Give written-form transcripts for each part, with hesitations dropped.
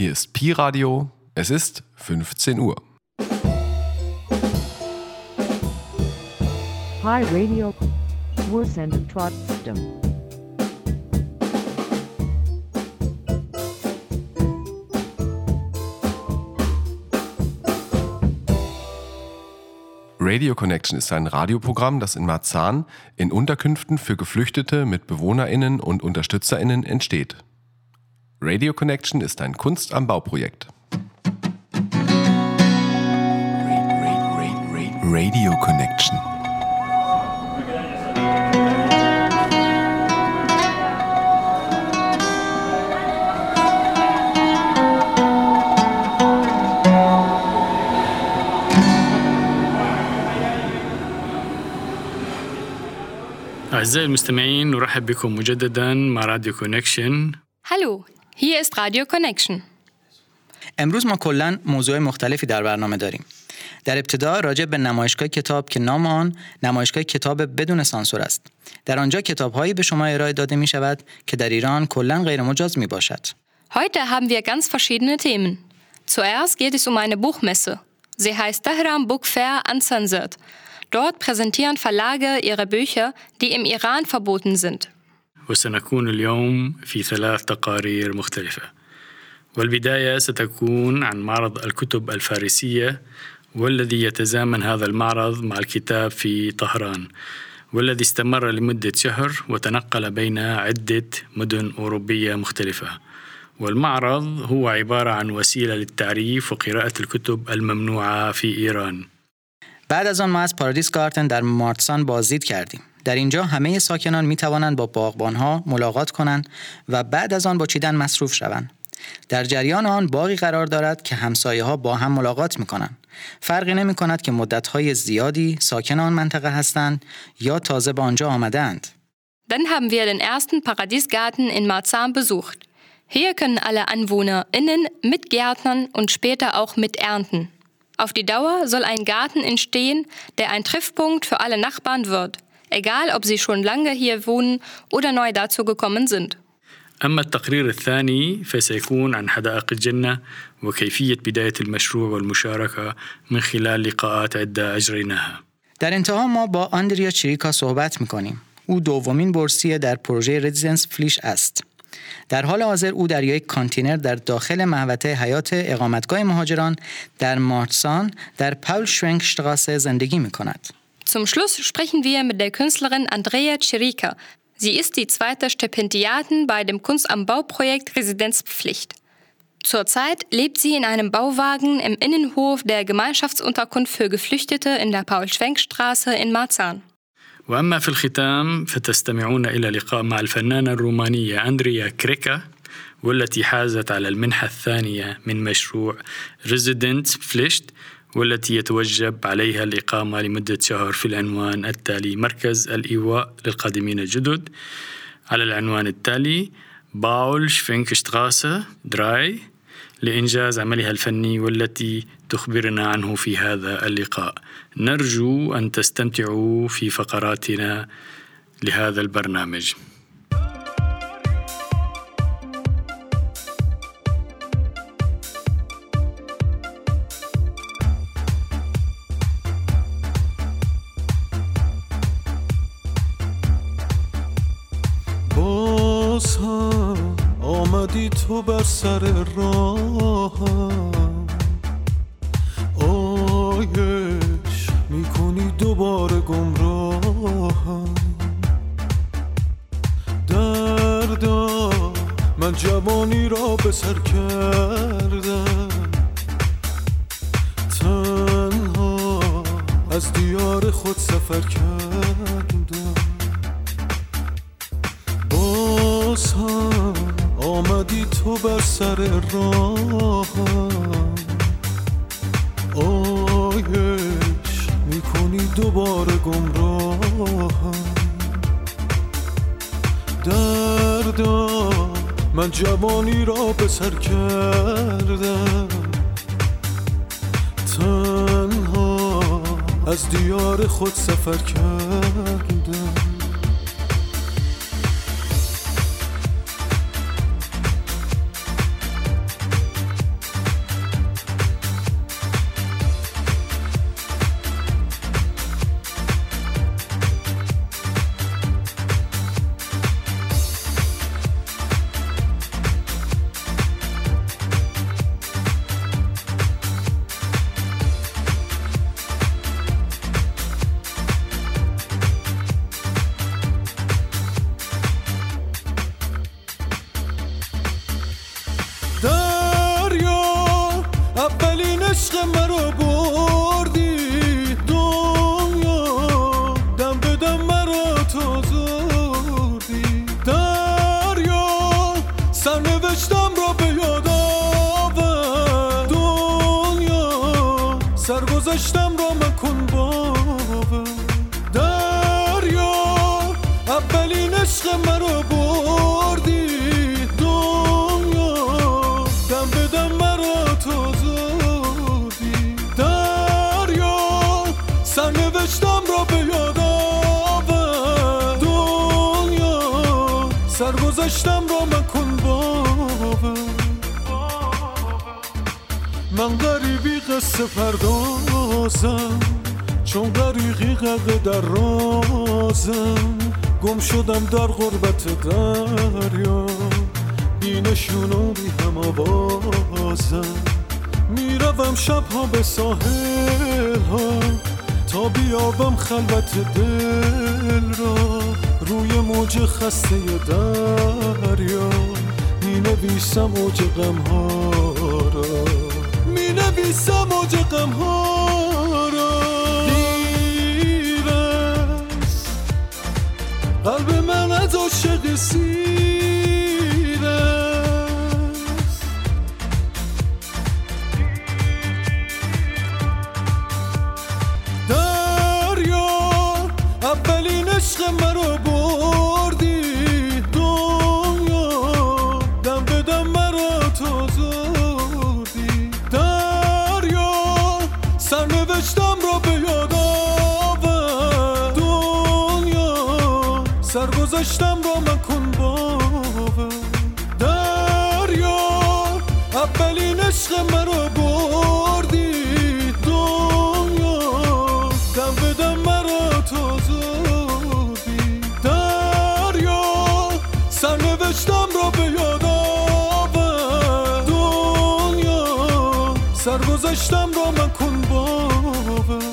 Hier ist Pi Radio. Es ist 15 Uhr. Pi Radio. Wir senden trotzdem. Radio Connection ist ein Radioprogramm, das in Marzahn in Unterkünften für Geflüchtete mit BewohnerInnen und UnterstützerInnen entsteht. Radio Connection ist ein Kunst am Bau-Projekt. Radio Connection. أعزائي المستمعين نرحب بكم مجددا مع راديو كونكشن. Hallo, hier ist Radio Connection. امروز ما کلاً موضوع مختلفی در برنامه داریم. در ابتدا راجع به نمایشگاه کتاب که نام آن نمایشگاه کتاب بدون سانسور است. در آنجا کتاب‌هایی به شما ارائه داده می‌شود که در ایران کلاً غیر مجاز میباشد. Heute haben wir ganz verschiedene Themen. Zuerst geht es um eine Buchmesse. Sie heißt Tehran Book Fair Uncensored. Dort präsentieren Verlage ihre Bücher, die im Iran verboten sind. وسنكون اليوم في 3 تقارير مختلفة. والبداية ستكون عن معرض الكتب الفارسية والذي يتزامن هذا المعرض مع الكتاب في طهران والذي استمر لمدة شهر وتنقل بين عدة مدن أوروبية مختلفة. والمعرض هو عبارة عن وسيلة للتعريف وقراءة الكتب الممنوعة في إيران. بعد از آن ما از پارادیس گاردن در مارتسان بازدید کردیم. در اینجا همه ساکنان می توانند با باغبانها ملاقات کنند و بعد از آن با چیدن مصروف شوند. در جریان آن باغی قرار دارد که همسایه‌ها با هم ملاقات می‌کنند. فرقی نمی‌کند که مدت‌های زیادی ساکن آن منطقه هستند یا تازه به آنجا آمده‌اند. Dann haben wir den ersten Paradiesgarten in Marzahn besucht. Hier können alle AnwohnerInnen mitgärtnern und später auch miternten. Auf die Dauer soll ein Garten entstehen, der ein Treffpunkt für alle Nachbarn wird, egal ob sie schon lange hier wohnen oder neu dazugekommen sind. أما التقرير الثاني فسيكون عن حدائق الجنة وكيفية بداية المشروع والمشاركة من خلال لقاءات عدة أجريناها. در انتها ما با آندریا چریکا صحبت می‌کنیم. او دومین بورسیه در پروژه رزیدنس فلیش است. در حال حاضر او در یک کانتینر در داخل محوطه حیات اقامتگاه مهاجران در مارتسان در پاول شوینکشتراسه زندگی می‌کند. Zum Schluss sprechen wir mit der Künstlerin Andrea Chirica. Sie ist die zweite Stipendiatin bei dem Kunst am Bau-Projekt Residenzpflicht. Zurzeit lebt sie in einem Bauwagen im Innenhof der Gemeinschaftsunterkunft für Geflüchtete in der Paul-Schwenk-Straße in Marzahn. وأما في الختام فتستمعون إلى لقاء مع الفنانة الرومانية أندريا كريكا والتي حازت على المنحة الثانية من مشروع ريزيدنتسبفليشت والتي يتوجب عليها الإقامة لمدة شهر في العنوان التالي: مركز الإيواء للقادمين الجدد، على العنوان التالي باول شفينكشتراسه دراي، لإنجاز عملها الفني والتي تخبرنا عنه في هذا اللقاء. نرجو أن تستمتعوا في فقراتنا لهذا البرنامج. آمدی تو بر سر راهم، آیش میکنی دوباره گمراهم. دردا من جوانی را به سر کردم، تنها از دیار خود سفر کردم. باز هم آمدی تو بر سر راهم، آیش میکنی دوباره گمراهم. دردا من جوانی را به سر کردم، تنها از دیار خود سفر کردم. سرگذشتم را مکن باور دریا اولین عشق مرا بردی دنیا دم به دم مرا تو زدی دریا سرنوشتم را به یاد آور دنیا سرگذشتم را مکن باور من غریبی قصه پردازم چون غریقی غرق در رازم گم شدم در غربت دریا بی نشون و بی هم آوازم میروم شبها به ساحل ها تا بیابم خلوت دل را روی موج خسته دریا مینویسم موج غم ها را مینویسم موج غم ها را دیر است قلب من از عاشق سیر است دریا اولین عشق مرا بردی دنیا دم به دم مرا تو زدی دریا سرنوشتم را به یاد آور دنیا سرگذشتم را مکن باور دریا اولین عشق مرا بردی دنیا دم به دم مرا تو زدی دریا سرنوشتم را به یاد آور دنیا سرگذشتم را مکن باور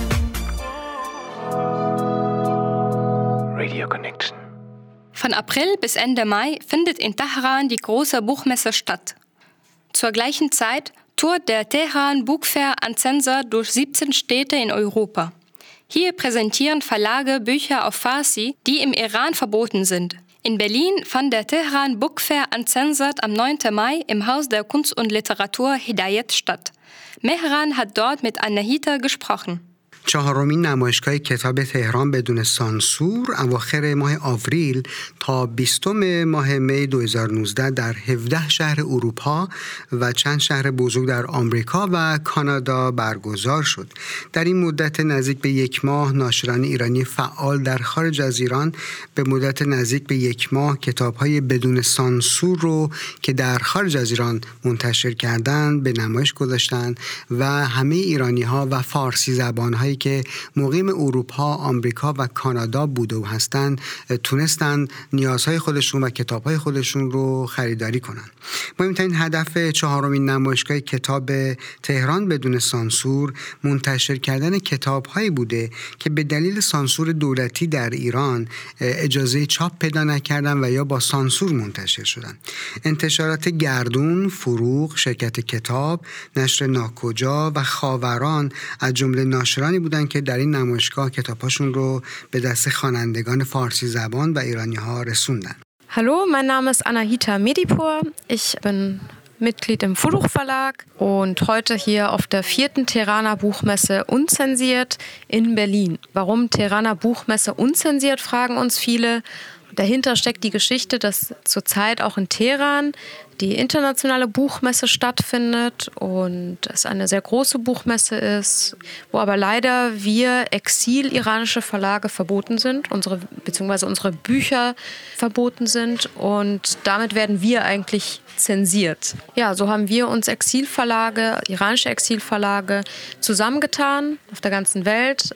Radio Connection. Von April bis Ende Mai findet in Teheran die große Buchmesse statt. Zur gleichen Zeit tourt der Teheran Book Fair uncensored durch 17 Städte in Europa. Hier präsentieren Verlage Bücher auf Farsi, die im Iran verboten sind. In Berlin fand der Teheran Book Fair uncensored am 9. Mai im Haus der Kunst und Literatur Hidayet statt. Mehran hat dort mit Anahita gesprochen. چهارمین نمایشگاه کتاب تهران بدون سانسور اواخر ماه آوریل تا 20 ماه می 2019 در 17 شهر اروپا و چند شهر بزرگ در آمریکا و کانادا برگزار شد. در این مدت نزدیک به 1 ماه ناشران ایرانی فعال در خارج از ایران به مدت نزدیک به 1 ماه کتاب‌های بدون سانسور رو که در خارج از ایران منتشر کردند به نمایش گذاشتند و همه ایرانی‌ها و فارسی زبان‌هایی که مقیم اروپا، آمریکا و کانادا بوده و هستند تونستند نیازهای خودشون و کتابهای خودشون رو خریداری کنند. مهمترین هدف چهارمین نمایشگاه کتاب تهران بدون سانسور منتشر کردن کتابهایی بوده که به دلیل سانسور دولتی در ایران اجازه چاپ پیدا نکردن و یا با سانسور منتشر شدن. انتشارات گردون، فروغ، شرکت کتاب، نشر ناکجا و خاوران از جمله ناشرانی بودن که در این نمایشگاه کتاباشون رو به دست خوانندگان فارسی زبان و ایرانی‌ها رسوندن. Hallo, mein Name ist Anahita Medipur. Ich bin Mitglied im Furuch Verlag und heute hier auf der 4. Teheraner Buchmesse unzensiert in Berlin. Warum Teheraner Buchmesse unzensiert, fragen uns viele. Dahinter steckt die Geschichte, dass zurzeit auch in Teheran die internationale Buchmesse stattfindet und es eine sehr große Buchmesse ist, wo aber leider wir exil-iranische Verlage verboten sind, beziehungsweise unsere Bücher verboten sind und damit werden wir eigentlich zensiert. Ja, so haben wir uns Exilverlage, iranische Exilverlage zusammengetan auf der ganzen Welt.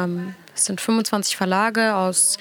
Es sind 25 Verlage aus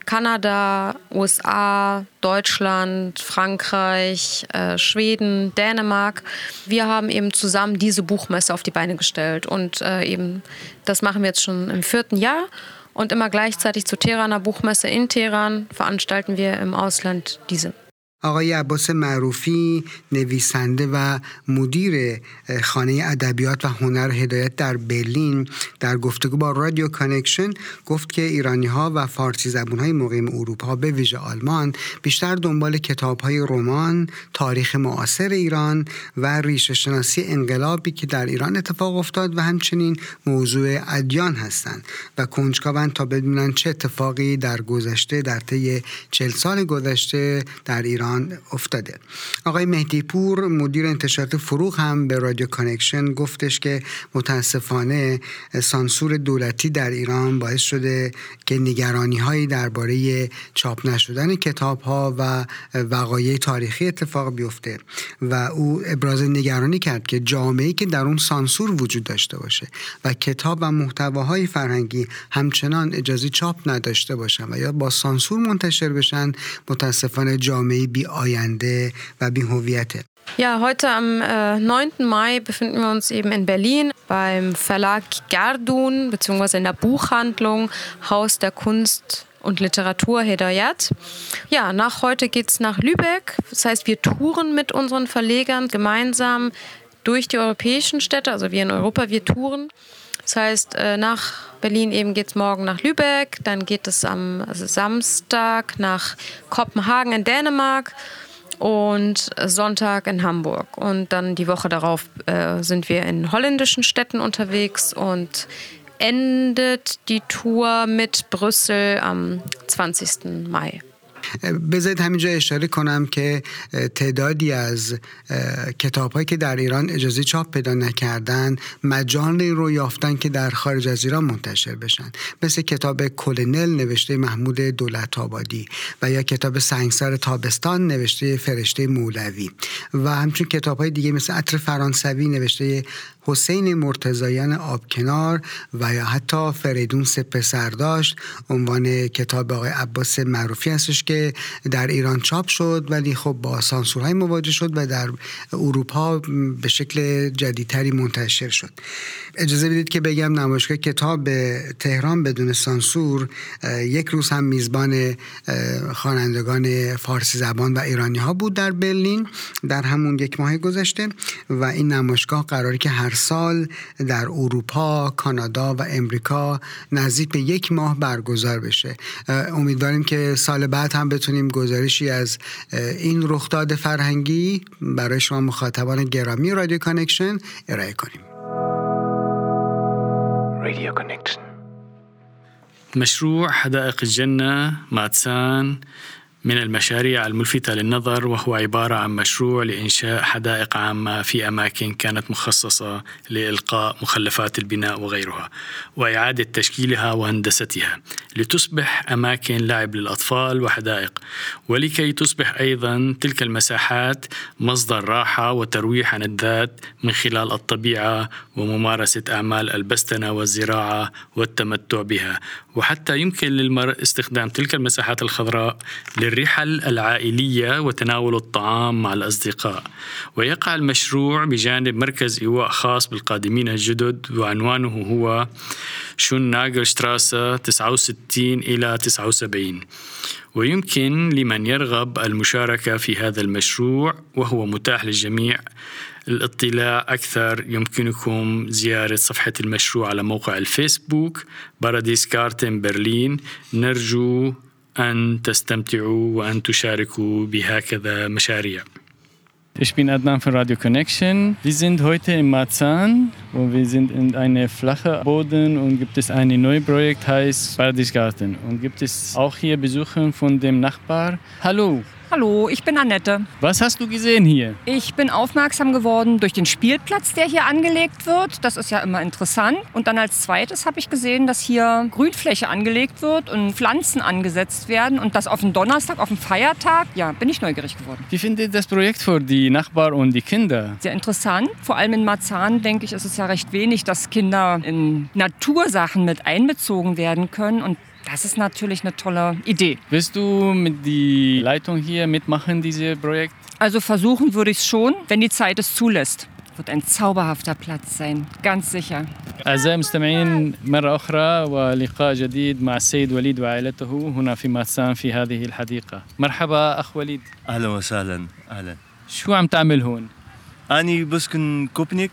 Kanada, USA, Deutschland, Frankreich, Schweden, Dänemark. Wir haben eben zusammen diese Buchmesse auf die Beine gestellt und eben das machen wir jetzt schon im 4. Jahr und immer gleichzeitig zur Teheraner Buchmesse in Teheran veranstalten wir im Ausland diese. آقای عباس معروفی نویسنده و مدیر خانه ادبیات و هنر هدایت در برلین در گفتگو با رادیو کانکشن گفت که ایرانی‌ها و فارسی زبان‌های مقیم اروپا به ویژه آلمان بیشتر دنبال کتاب‌های رمان، تاریخ معاصر ایران و ریشه‌شناسی انقلابی که در ایران اتفاق افتاد و همچنین موضوع ادیان هستند و کنجکاوند تا بدونن چه اتفاقی در گذشته در طی 40 سال گذشته در ایران افتاده. آقای مهدی پور مدیر انتشارات فروغ هم به رادیو کانکشن گفتش که متاسفانه سانسور دولتی در ایران باعث شده که نگرانی‌هایی درباره چاپ نشدن کتاب‌ها و وقایع تاریخی اتفاق بیفته و او ابراز نگرانی کرد که جامعه‌ای که در اون سانسور وجود داشته باشه و کتاب و محتواهای فرهنگی همچنان اجازه چاپ نداشته باشن و یا با سانسور منتشر بشن متاسفانه جامعه بی آینده و بی هویته. Ja, heute am 9. Mai befinden wir uns eben in Berlin beim Verlag Gerdun bzw. in der Buchhandlung Haus der Kunst und Literatur Hedayat. Ja, nach heute geht's nach Lübeck. Das heißt, wir touren mit unseren Verlegern gemeinsam durch die europäischen Städte, also wir in Europa, wir touren. Das heißt, nach Berlin eben geht's morgen nach Lübeck, dann geht es am Samstag nach Kopenhagen in Dänemark und Sonntag in Hamburg. Und dann die Woche darauf sind wir in holländischen Städten unterwegs und endet die Tour mit Brüssel am 20. Mai. بذارید همینجا اشاره کنم که تعدادی از کتاب‌هایی که در ایران اجازه چاپ پیدا نکردن مجالی رو یافتن که در خارج از ایران منتشر بشن، مثل کتاب کلنل نوشته محمود دولت‌آبادی و یا کتاب سنگسار تابستان نوشته فرشته مولوی و همچنین کتاب‌های دیگه مثل عطر فرانسوی نوشته حسین مرتضیان آبکنار و یا حتی فریدون سپهر داشت عنوان کتاب آقای عباس معروفی هستش که در ایران چاپ شد ولی خب با سانسورهای مواجه شد و در اروپا به شکل جدیدتری منتشر شد. اجازه بدید که بگم نمایشگاه کتاب تهران بدون سانسور یک روز هم میزبان خوانندگان فارسی زبان و ایرانی ها بود در برلین در همون یک ماه گذشته و این نمایشگاه قراره که هر سال در اروپا، کانادا و امریکا نزدیک به یک ماه برگزار بشه. امیدواریم که سال بعد هم بتونیم گزارشی از این رخداد فرهنگی برای شما مخاطبان گرامی رادیو کانکشن ارائه کنیم. رادیو کانکشن. مشروع حدائق الجنة ماتسان من المشاريع الملفتة للنظر، وهو عبارة عن مشروع لإنشاء حدائق عامة في أماكن كانت مخصصة لإلقاء مخلفات البناء وغيرها، وإعادة تشكيلها وهندستها لتصبح أماكن لعب للأطفال وحدائق، ولكي تصبح أيضا تلك المساحات مصدر راحة وترويح عن الذات من خلال الطبيعة وممارسة أعمال البستنة والزراعة والتمتع بها، وحتى يمكن للمرء استخدام تلك المساحات الخضراء للرحل العائلية وتناول الطعام مع الأصدقاء. ويقع المشروع بجانب مركز إيواء خاص بالقادمين الجدد، وعنوانه هو شوناغرشتراسة 69 إلى 79. ويمكن لمن يرغب المشاركة في هذا المشروع وهو متاح للجميع الاطلاع أكثر. يمكنكم زيارة صفحة المشروع على موقع الفيسبوك باراديس غارتن برلين. نرجو أن تستمتعوا وأن تشاركوا بهكذا مشاريع. Ich bin Adnan von Radio Connection. Wir sind heute in Marzahn und wir sind in einem flachen Boden und gibt es ein neues Projekt, heißt Paradiesgarten. Und gibt es auch hier Besucher von dem Nachbar. Hallo. Hallo, ich bin Annette. Was hast du gesehen hier? Ich bin aufmerksam geworden durch den Spielplatz, der hier angelegt wird. Das ist ja immer interessant. Und dann als zweites habe ich gesehen, dass hier Grünfläche angelegt wird und Pflanzen angesetzt werden. Und das auf den Donnerstag, auf den Feiertag. Ja, bin ich neugierig geworden. Wie findet das Projekt für die Nachbarn und die Kinder? Sehr interessant. Vor allem in Marzahn, denke ich, ist es ja recht wenig, dass Kinder in Natursachen mit einbezogen werden können. Und das ist natürlich eine tolle Idee. Willst du mit der Leitung hier mitmachen, dieses Projekt? Also versuchen würde ich es schon, wenn die Zeit es zulässt. Wird ein zauberhafter Platz sein, ganz sicher. أعزائي المستمعين مرة أخرى ولقاء جديد مع السيد وليد وعائلته هنا في ماتسان في هذه الحديقة. مرحبا أخ وليد. أهلا وسهلا. أهلا. شو عم تعمل هون؟ أنا بسكن كوبنيك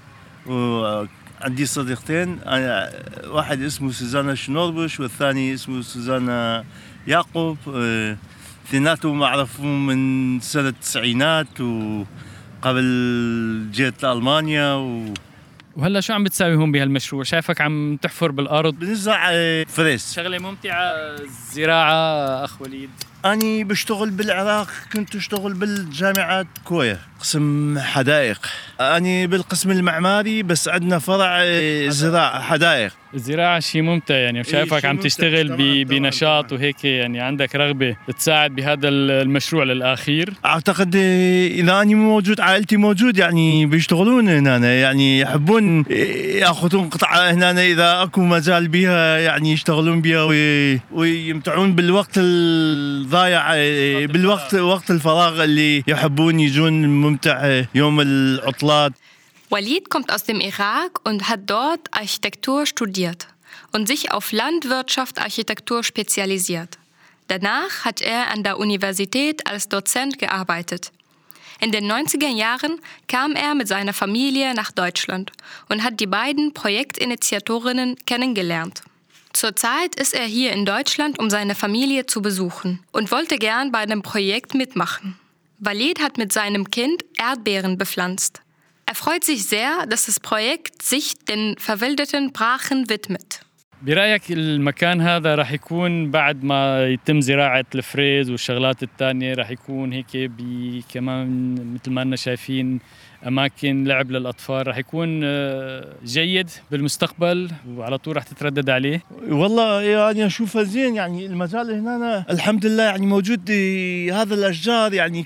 وعندي صديقتين، واحد اسمه سوزانا شنوربش والثاني اسمه سوزانا يعقوب. اثنيناتهم أعرفهم من سنة التسعينات وقبل جيت لألمانيا وهلا شو عم بتساوي هون بهالمشروع؟ شايفك عم تحفر بالأرض بنزرع فريس. شغلة ممتعة الزراعة أخ وليد. أنا بشتغل بالعراق، كنت أشتغل بالجامعة كوية قسم حدائق. أنا بالقسم المعماري بس عندنا فرع زراعة حدائق. الزراعة شيء ممتع يعني، شايفك عم تشتغل بنشاط وهيك يعني عندك رغبة تساعد بهذا المشروع للأخير. أعتقد إذا أنا موجود عائلتي موجود يعني بيشتغلون هنا، يعني يحبون يأخذون قطعة هنا إذا أكو مجال بها يعني يشتغلون بها ويمتعون بالوقت الضايع، وقت الفراغ اللي يحبون يجون ممتع يوم العطلات. Walid kommt aus dem Irak und hat dort Architektur studiert und sich auf Landwirtschaft-Architektur spezialisiert. Danach hat er an der Universität als Dozent gearbeitet. In den 90er Jahren kam er mit seiner Familie nach Deutschland und hat die beiden Projektinitiatorinnen kennengelernt. Zurzeit ist er hier in Deutschland, um seine Familie zu besuchen und wollte gern bei dem Projekt mitmachen. Walid hat mit seinem Kind Erdbeeren bepflanzt. Er freut sich sehr, dass das Projekt sich den verwilderten Brachen widmet. برأيك المكان هذا راح يكون بعد ما يتم زراعة الفريز والشغلات الثانية راح يكون هيك كمان مثل ما أننا شايفين أماكن لعب للأطفال، راح يكون جيد بالمستقبل وعلى طول راح تتردد عليه؟ والله يعني أشوفه زين، يعني المجال هنا الحمد لله يعني موجود هذا الأشجار يعني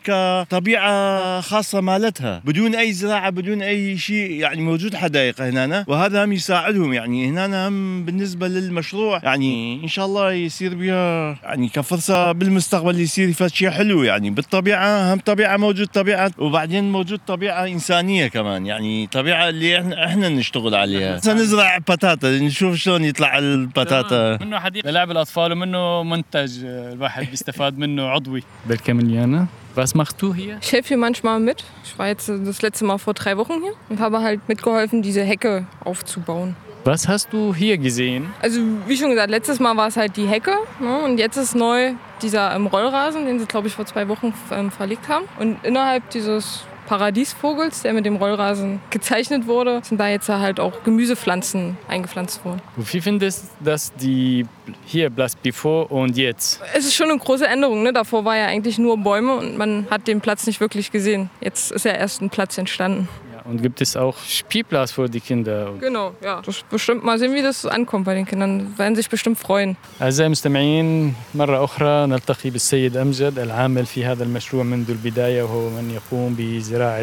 كطبيعة خاصة مالتها بدون أي زراعة بدون أي شيء، يعني موجود حدائق هنا وهذا هم يساعدهم يعني هنا هم بالنسبة للمشروع يعني إن شاء الله يصير بها يعني كفرصة بالمستقبل يصير فيها شيء حلو يعني بالطبيعة، هم طبيعة موجود طبيعة وبعدين موجود طبيعة إنسانية كمان، يعني طبيعة اللي إحنا نشتغل عليها. سنزرع بطاطا نشوف شلون يطلع البطاطا. منه حديقة للعب الأطفال ومنه منتج الواحد بيستفاد منه عضوي. بالكامليانا Was machst du hier? Ich helfe hier manchmal mit. Ich war jetzt das letzte Mal vor 3 Wochen hier und habe halt mitgeholfen, diese Hecke aufzubauen. Was hast du hier gesehen? Also wie schon gesagt, letztes Mal war es halt die Hecke, ne? Und jetzt ist neu dieser Rollrasen, den sie glaube ich vor 2 Wochen verlegt haben. Und innerhalb dieses Paradiesvogels, der mit dem Rollrasen gezeichnet wurde, sind da jetzt halt auch Gemüsepflanzen eingepflanzt worden. Wie findest du das die hier bevor und jetzt? Es ist schon eine große Änderung, ne? Davor war ja eigentlich nur Bäume und man hat den Platz nicht wirklich gesehen. Jetzt ist ja erst ein Platz entstanden. Und gibt es auch Spielplatz für die Kinder? Genau, ja. Das bestimmt mal sehen, wie das ankommt bei den Kindern. Werden sich bestimmt freuen. أعزائي المستمعين مرة أخرى نلتقي بالسيد أمجد العامل في هذا المشروع منذ البداية، وهو من يقوم بزراعة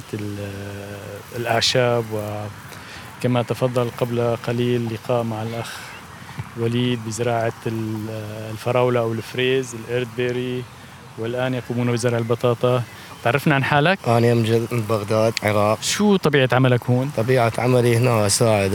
الأعشاب، وكما تفضل قبل قليل لقاء مع الأخ وليد بزراعة الفراولة أو الفريز الإيردبيري، والآن يقومون بزرع البطاطا. تعرفنا عن حالك؟ أنا أمجد من بغداد العراق. شو طبيعة عملك هون؟ طبيعة عملي هنا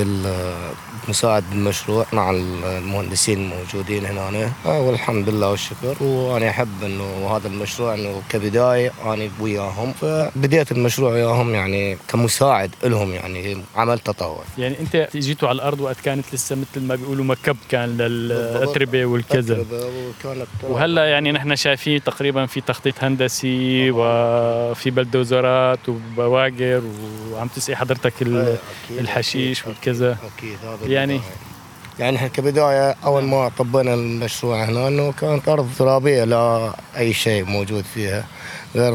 مساعد بالمشروع مع المهندسين الموجودين هنا والحمد لله والشكر، وأنا أحب إنه هذا المشروع إنه كبداية أنا وياهم، فبديت المشروع وياهم يعني كمساعد لهم يعني عمل تطور. يعني أنت جيتوا على الأرض وقت كانت لسه مثل ما بيقولوا مكب كان للأتربة والكذا، وهلا يعني نحن شايفين تقريبا في تخطيط هندسي وفي بلدوزرات وبواقر وعم تسقي حضرتك الحشيش والكذا. أكيد يعني احنا كبداية أول ما طبينا المشروع هنا إنه كانت أرض ترابية لا أي شيء موجود فيها غير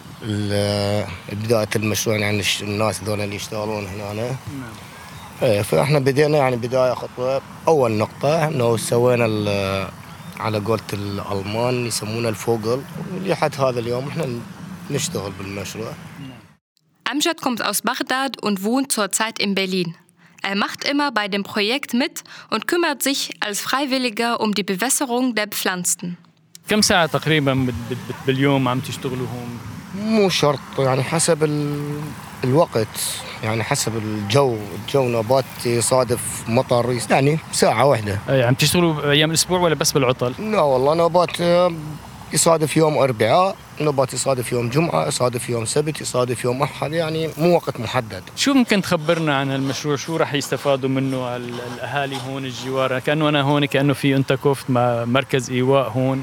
بداية المشروع يعني الناس ذولا اللي يشتغلون هنا. فإحنا بدينا يعني بداية خطوة. أول نقطة إنه سوينا على قولة الألمان يسمونه الفوغل، ولحد هذا اليوم إحنا نشتغل بالمشروع. Amjad kommt aus Bagdad und wohnt zurzeit in Berlin. Er macht immer bei dem Projekt mit und kümmert sich als Freiwilliger um die Bewässerung der Pflanzen. كم ساعة تقريبا باليوم عم تشتغلوا هون؟ مو شرط يعني حسب الوقت يعني حسب الجو نبات يصادف مطر يعني ساعة واحدة. عم تشتغلوا أيام الأسبوع ولا بس بالعطل؟ لا والله نبات يصادف يوم أربعاء، نبات يصادف يوم جمعة، يصادف يوم سبت، يصادف يوم أحد، يعني مو وقت محدد. شو ممكن تخبرنا عن المشروع؟ شو راح يستفادوا منه الأهالي هون الجوار؟ كأنه أنا هون كأنه في أنتكوفت مركز إيواء هون،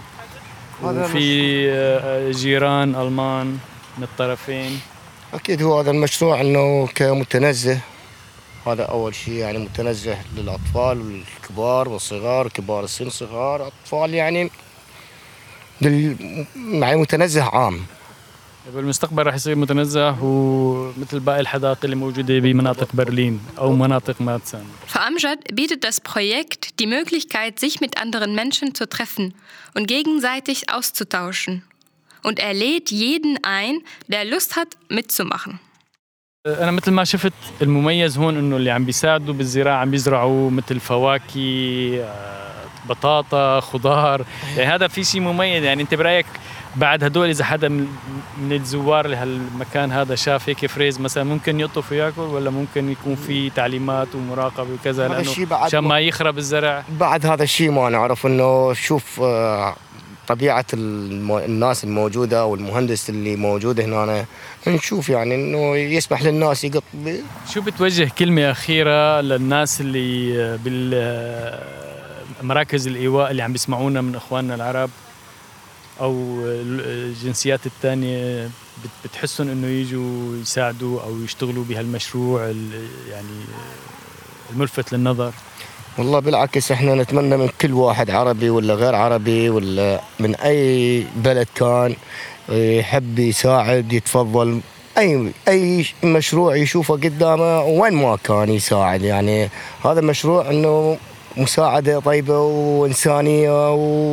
وفي جيران ألمان من الطرفين. أكيد هو هذا المشروع أنه كمتنزه، هذا أول شيء يعني متنزه للأطفال والكبار والصغار، كبار السن صغار أطفال، يعني متنزه عام. بالمستقبل راح يصير متنزه ومثل باقي الحدائق اللي موجودة بمناطق برلين أو مناطق ماتسان. Für Amjad bietet das Projekt die Möglichkeit, sich mit anderen Menschen zu treffen und gegenseitig auszutauschen. Und er lädt jeden ein, der Lust hat, mitzumachen. أنا مثل ما شفت المميز هون إنه اللي عم بيساعدوا بالزراعة عم بيزرعوا مثل فواكه، بطاطا، خضار، يعني هذا في شيء مميز. يعني أنت برأيك بعد هدول إذا حدا من الزوار لهالمكان هذا شاف هيك فريز مثلا ممكن يقطف وياكل، ولا ممكن يكون في تعليمات ومراقبة وكذا لأنه عشان ما يخرب الزرع؟ بعد هذا الشيء ما نعرف إنه شوف طبيعة الناس الموجودة والمهندس اللي موجود هنا، نشوف يعني إنه يسمح للناس يقط. شو بتوجه كلمة أخيرة للناس اللي بالمراكز الإيواء اللي عم بيسمعونا من إخواننا العرب أو الجنسيات الثانية، بتحسون إنه يجوا يساعدوا أو يشتغلوا بهالمشروع يعني الملفت للنظر؟ والله بالعكس احنا نتمنى من كل واحد عربي ولا غير عربي ولا من اي بلد كان يحب يساعد يتفضل، اي مشروع يشوفه قدامه وين ما كان يساعد. يعني هذا مشروع انه مساعدة طيبة وإنسانية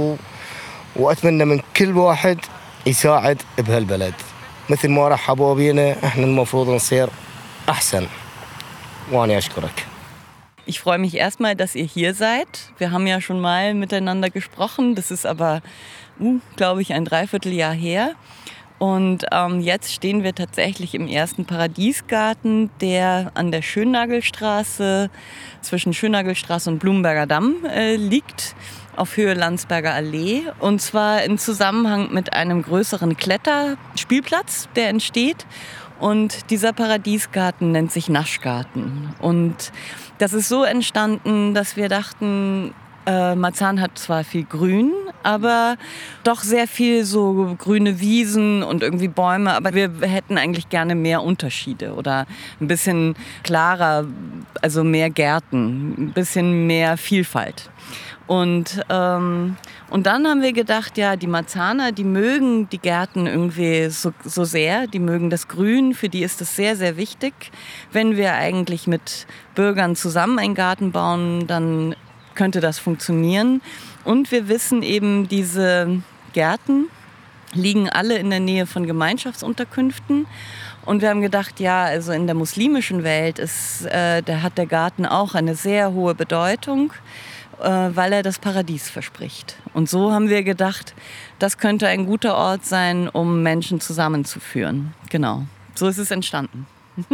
وأتمنى من كل واحد يساعد بهالبلد مثل ما رحبوا بينا، احنا المفروض نصير أحسن. وأنا أشكرك. Ich freue mich erstmal, dass ihr hier seid. Wir haben ja schon mal miteinander gesprochen. Das ist aber, glaube ich, ein Dreivierteljahr her. Und jetzt stehen wir tatsächlich im ersten Paradiesgarten, der an der Schönnagelstraße, zwischen Schönnagelstraße und Blumenberger Damm liegt, auf Höhe Landsberger Allee. Und zwar im Zusammenhang mit einem größeren Kletterspielplatz, der entsteht. Und dieser Paradiesgarten nennt sich Naschgarten. Und das ist so entstanden, dass wir dachten, Marzahn hat zwar viel Grün, aber doch sehr viel so grüne Wiesen und irgendwie Bäume. Aber wir hätten eigentlich gerne mehr Unterschiede oder ein bisschen klarer, also mehr Gärten, ein bisschen mehr Vielfalt. Und dann haben wir gedacht, ja, die Marzahner, die mögen die Gärten irgendwie so sehr, die mögen das Grün, für die ist das sehr, sehr wichtig. Wenn wir eigentlich mit Bürgern zusammen einen Garten bauen, dann könnte das funktionieren. Und wir wissen eben, diese Gärten liegen alle in der Nähe von Gemeinschaftsunterkünften. Und wir haben gedacht, ja, also in der muslimischen Welt da hat der Garten auch eine sehr hohe Bedeutung, weil er das Paradies verspricht. Und so haben wir gedacht, das könnte ein guter Ort sein, um Menschen zusammenzuführen. Genau, so ist es entstanden.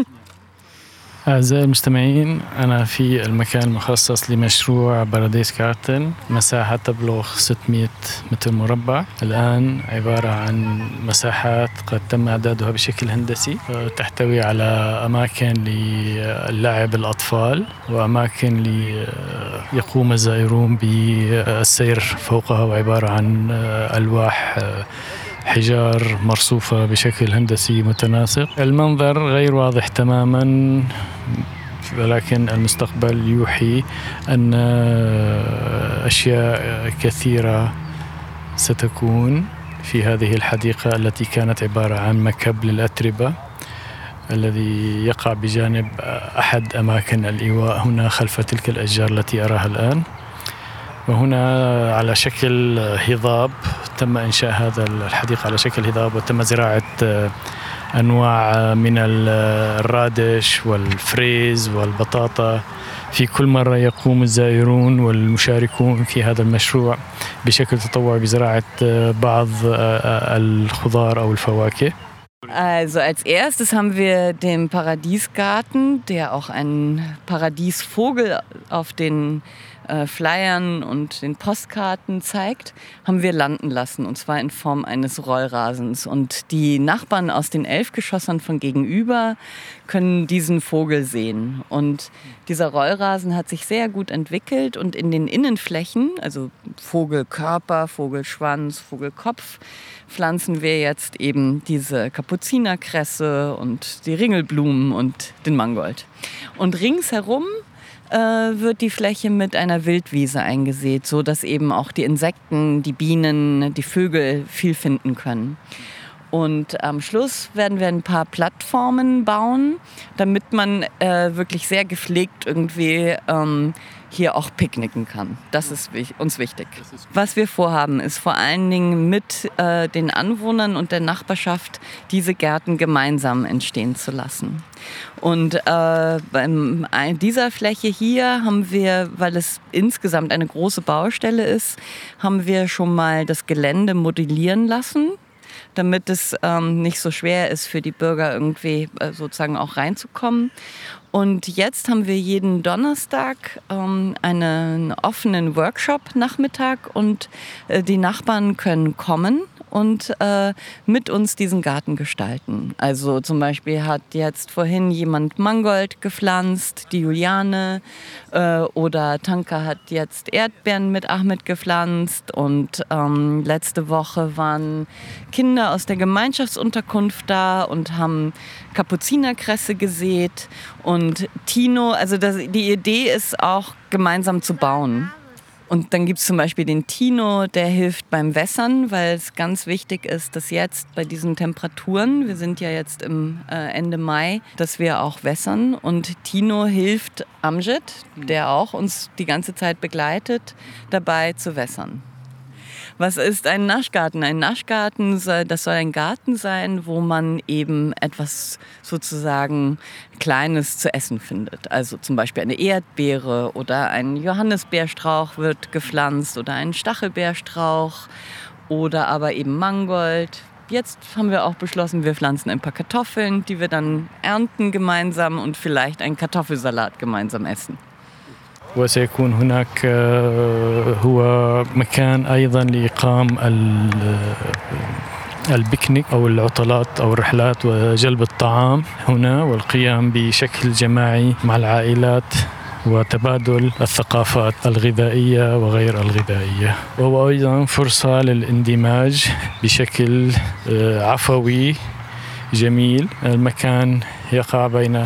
أعزائي المستمعين، أنا في المكان المخصص لمشروع باراديس جارتن، مساحة تبلغ 600 متر مربع. الآن عبارة عن مساحات قد تم إعدادها بشكل هندسي، تحتوي على أماكن للعب الأطفال وأماكن ليقوم الزائرون بالسير فوقها، وعبارة عن ألواح حجار مرصوفة بشكل هندسي متناسق. المنظر غير واضح تماما، ولكن المستقبل يوحي أن أشياء كثيرة ستكون في هذه الحديقة التي كانت عبارة عن مكب للأتربة الذي يقع بجانب أحد أماكن الإيواء هنا خلف تلك الأشجار التي أراها الآن. وهنا على شكل هضاب تم إنشاء هذا الحديقة على شكل هضاب، وتم زراعة أنواع من الرادش والفريز والبطاطا. في كل مرة يقوم الزائرون والمشاركون في هذا المشروع بشكل تطوعي بزراعة بعض الخضار أو الفواكه. Also als erstes haben wir den Paradiesgarten, der auch einen Paradiesvogel auf den Flyern und den Postkarten zeigt, haben wir landen lassen, und zwar in Form eines Rollrasens. Und die Nachbarn aus den 11 Geschossern von gegenüber können diesen Vogel sehen. Und dieser Rollrasen hat sich sehr gut entwickelt und in den Innenflächen, also Vogelkörper, Vogelschwanz, Vogelkopf, pflanzen wir jetzt eben diese Kapuzinerkresse und die Ringelblumen und den Mangold. Und ringsherum wird die Fläche mit einer Wildwiese eingesät, so dass eben auch die Insekten, die Bienen, die Vögel viel finden können. Und am Schluss werden wir ein paar Plattformen bauen, damit man wirklich sehr gepflegt irgendwie hier auch picknicken kann. Das ist uns wichtig. Was wir vorhaben, ist vor allen Dingen mit den Anwohnern und der Nachbarschaft diese Gärten gemeinsam entstehen zu lassen. Und bei dieser Fläche hier haben wir, weil es insgesamt eine große Baustelle ist, haben wir schon mal das Gelände modellieren lassen, damit es nicht so schwer ist für die Bürger irgendwie sozusagen auch reinzukommen. Und jetzt haben wir jeden Donnerstag einen offenen Workshop-Nachmittag und die Nachbarn können kommen und mit uns diesen Garten gestalten. Also zum Beispiel hat jetzt vorhin jemand Mangold gepflanzt, die Juliane, oder Tanka hat jetzt Erdbeeren mit Ahmed gepflanzt und letzte Woche waren Kinder aus der Gemeinschaftsunterkunft da und haben Kapuzinerkresse gesät. Und Tino, also die Idee ist auch, gemeinsam zu bauen. Und dann gibt es zum Beispiel den Tino, der hilft beim Wässern, weil es ganz wichtig ist, dass jetzt bei diesen Temperaturen, wir sind ja jetzt im Ende Mai, dass wir auch wässern. Und Tino hilft Amjad, der auch uns die ganze Zeit begleitet, dabei zu wässern. Was ist ein Naschgarten? Ein Naschgarten, das soll ein Garten sein, wo man eben etwas sozusagen Kleines zu essen findet. Also zum Beispiel eine Erdbeere oder ein Johannisbeerstrauch wird gepflanzt oder ein Stachelbeerstrauch oder aber eben Mangold. Jetzt haben wir auch beschlossen, wir pflanzen ein paar Kartoffeln, die wir dann ernten gemeinsam und vielleicht einen Kartoffelsalat gemeinsam essen. وسيكون هناك هو مكان أيضا لإقام البيكنيك أو العطلات أو الرحلات وجلب الطعام هنا والقيام بشكل جماعي مع العائلات وتبادل الثقافات الغذائية وغير الغذائية. وهو أيضا فرصة للاندماج بشكل عفوي جميل. المكان يقع بين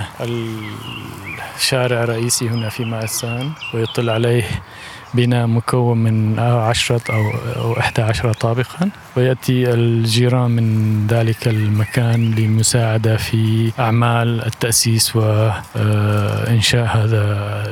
الشارع الرئيسي هنا في مأسان ويطل عليه بناء مكون من 10 أو 11 طابقا ويأتي الجيران من ذلك المكان للمساعدة في أعمال التأسيس وإنشاء هذا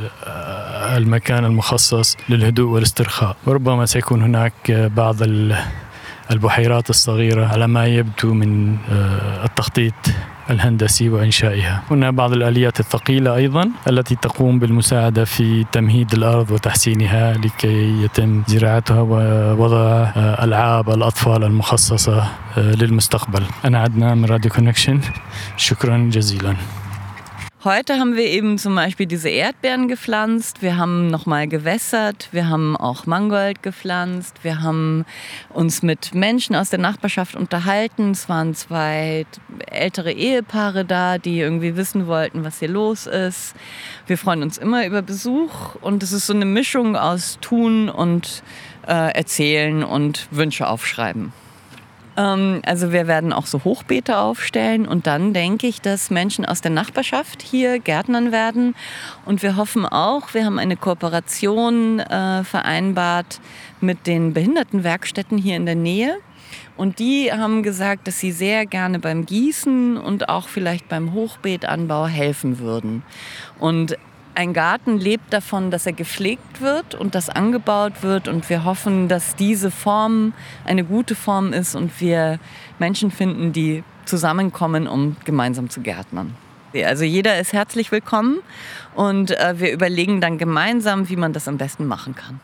المكان المخصص للهدوء والاسترخاء. وربما سيكون هناك بعض البحيرات الصغيرة على ما يبدو من التخطيط الهندسي وإنشائها. هنا بعض الآليات الثقيلة أيضا التي تقوم بالمساعدة في تمهيد الأرض وتحسينها لكي يتم زراعتها ووضع ألعاب الأطفال المخصصة للمستقبل. أنا عدنان من راديو كونكشن. شكرا جزيلا. Heute haben wir eben zum Beispiel diese Erdbeeren gepflanzt, wir haben nochmal gewässert, wir haben auch Mangold gepflanzt, wir haben uns mit Menschen aus der Nachbarschaft unterhalten. Es waren 2 ältere Ehepaare da, die irgendwie wissen wollten, was hier los ist. Wir freuen uns immer über Besuch und es ist so eine Mischung aus Tun und Erzählen und Wünsche aufschreiben. Also wir werden auch so Hochbeete aufstellen und dann denke ich, dass Menschen aus der Nachbarschaft hier gärtnern werden und wir hoffen auch, wir haben eine Kooperation vereinbart mit den Behindertenwerkstätten hier in der Nähe und die haben gesagt, dass sie sehr gerne beim Gießen und auch vielleicht beim Hochbeetanbau helfen würden. Und ein Garten lebt davon, dass er gepflegt wird und dass angebaut wird und wir hoffen, dass diese Form eine gute Form ist und wir Menschen finden, die zusammenkommen, um gemeinsam zu gärtnern. Also jeder ist herzlich willkommen und wir überlegen dann gemeinsam, wie man das am besten machen kann.